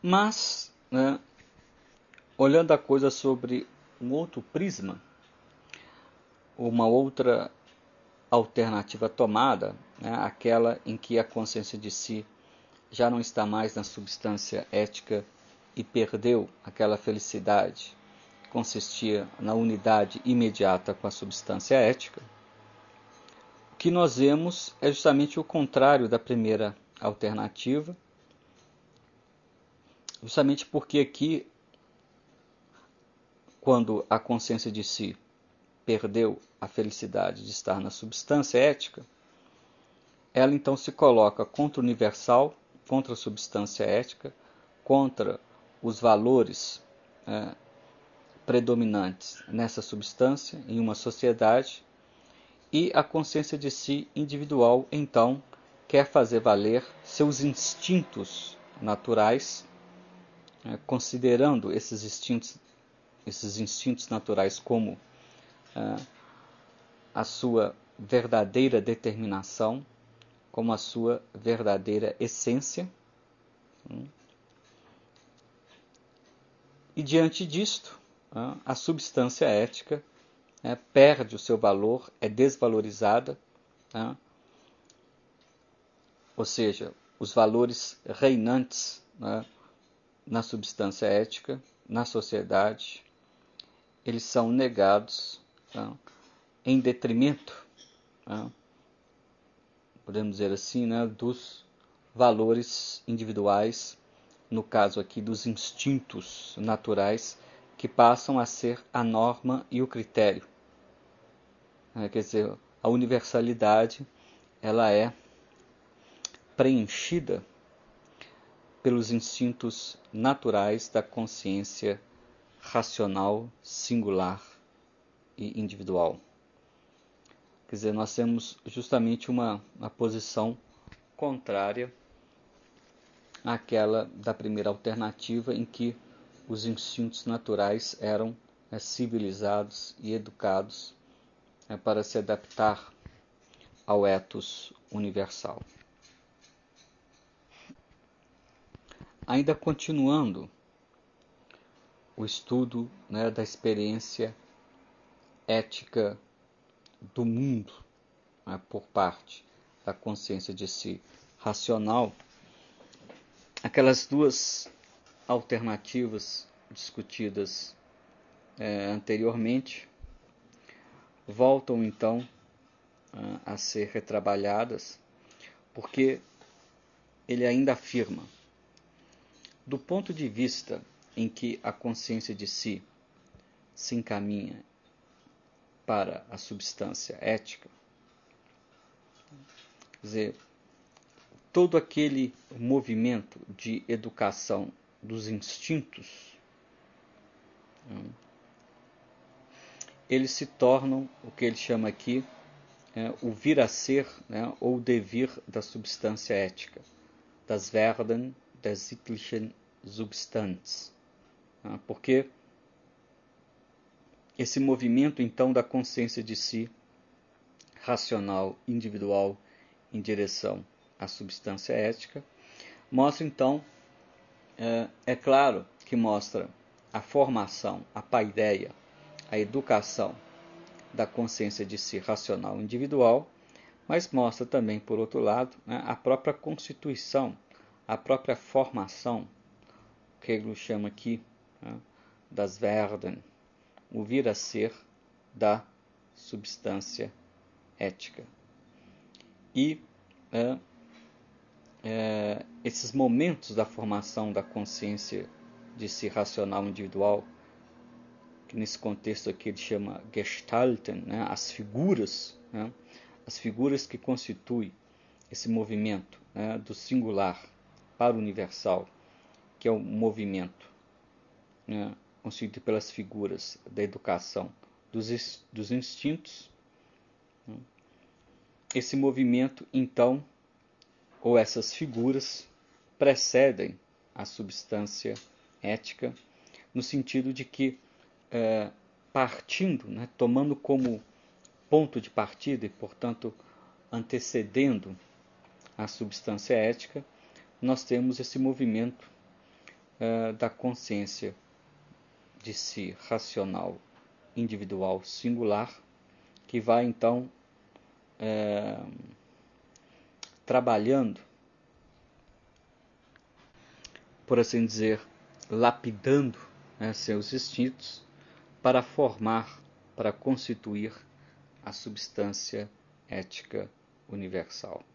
Mas, né, olhando a coisa sobre um outro prisma, uma outra alternativa tomada, né, aquela em que a consciência de si já não está mais na substância ética e perdeu aquela felicidade que consistia na unidade imediata com a substância ética, o que nós vemos é justamente o contrário da primeira alternativa, justamente porque aqui, quando a consciência de si perdeu a felicidade de estar na substância ética, ela então se coloca contra o universal, contra a substância ética, contra os valores predominantes nessa substância em uma sociedade, e a consciência de si individual então quer fazer valer seus instintos naturais, considerando esses instintos naturais como a sua verdadeira determinação, como a sua verdadeira essência. E diante disto, a substância ética perde o seu valor, é desvalorizada, ou seja, os valores reinantes na substância ética, na sociedade, eles são negados em detrimento, podemos dizer assim, dos valores individuais, no caso aqui dos instintos naturais, que passam a ser a norma e o critério. Quer dizer, a universalidade ela é preenchida pelos instintos naturais da consciência racional, singular e individual. Quer dizer, nós temos justamente uma posição contrária àquela da primeira alternativa, em que os instintos naturais eram civilizados e educados para se adaptar ao ethos universal. Ainda continuando o estudo da experiência ética do mundo por parte da consciência de si racional, aquelas duas alternativas discutidas anteriormente voltam então a ser retrabalhadas, porque ele ainda afirma, do ponto de vista em que a consciência de si se encaminha para a substância ética, quer dizer, todo aquele movimento de educação dos instintos, eles se tornam o que ele chama aqui o vir a ser, ou devir da substância ética, das Werden der sittlichen Substanz. Porque esse movimento, então, da consciência de si, racional, individual, em direção à substância ética, mostra, então, é claro que mostra a formação, a paideia, a educação da consciência de si racional individual, mas mostra também, por outro lado, a própria constituição, a própria formação, que Hegel chama aqui das Werden, o vir a ser da substância ética. E esses momentos da formação da consciência de si racional individual, que nesse contexto aqui ele chama Gestalten, as figuras, as figuras que constituem esse movimento do singular para o universal, que é o movimento constituído pelas figuras da educação dos instintos. Esse movimento, então, ou essas figuras, precedem a substância ética, no sentido de que, partindo, tomando como ponto de partida e, portanto, antecedendo a substância ética, nós temos esse movimento da consciência de si racional, individual, singular, que vai então trabalhando, por assim dizer, lapidando, né, seus instintos para formar, para constituir a substância ética universal.